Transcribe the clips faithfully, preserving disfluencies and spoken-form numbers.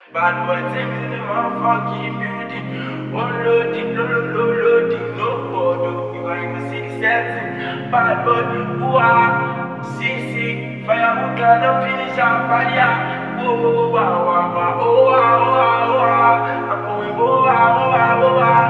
Bad boy things in the motherfucking building. Unloading, no, no, no, loading, no border. You can't even see the setting. Bad boy, who are C C, firewood cannot finish our fire. Oh, oh, oh, oh, oh, oh, oh, oh, oh, I'm going, oh, oh, oh, oh, oh,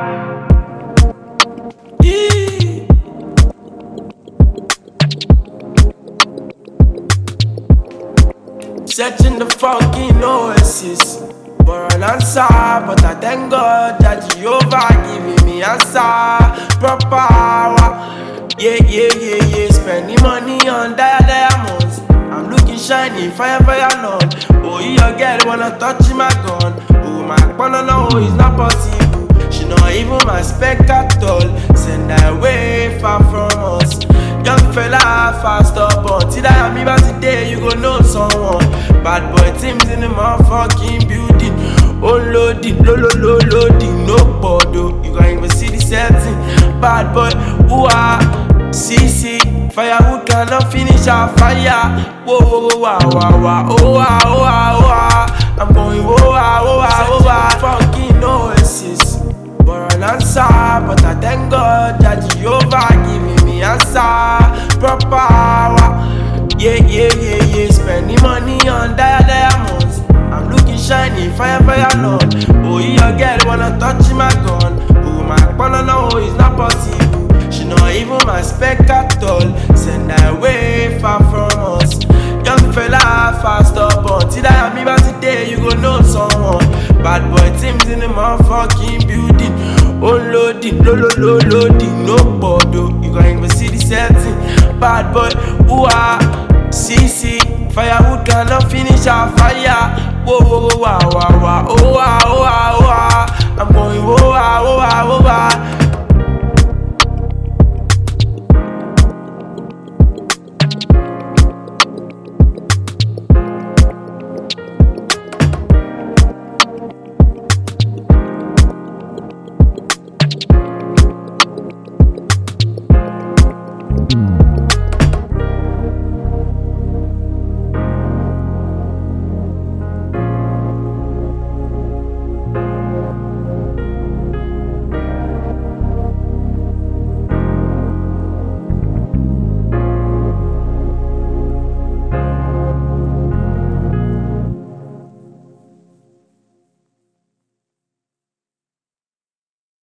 searching the fucking oasis for an answer, but I thank God that Jehovah giving me answer. Proper power, yeah, yeah, yeah, yeah. Spending money on dire diamonds. I'm looking shiny, fire, fire, none. Oh, your girl wanna touch my gun. Oh, my partner, no, it's not possible. She not even my spec at all. Send her away far from us. Young fella, fast up, but till I am about today, you gon' know someone. Bad boy teams in the motherfucking building. Unloading, low, low, low, loading, no border. You can't even see the setting. Bad boy, who are C C, firewood cannot finish our fire. Whoa, whoa, whoa, wow, wow, wow, oh, wow, oh, wow, oh, wow. I'm going, whoa, wow, oh, wow, oh, wow. Fucking oasis for an answer, but I thank God that Jehovah giving me answer. Proper power, yeah, yeah, yeah, yeah. Spending money on dire diamonds. I'm looking shiny, fire, fire, none. Oh, your girl wanna touch my gun. Oh, my partner, no, it's not possible. She not even my spec at all. Send her away far from us. Young fella, fast up, until I am about today, you gon' know someone. Bad boy teams in the motherfucking building. Unloading, low, low, low, loading, no border. You can't even see the setting. Bad boy, who are C C, firewood cannot finish our fire. Whoa, whoa, whoa, wow, wow, wow, oh,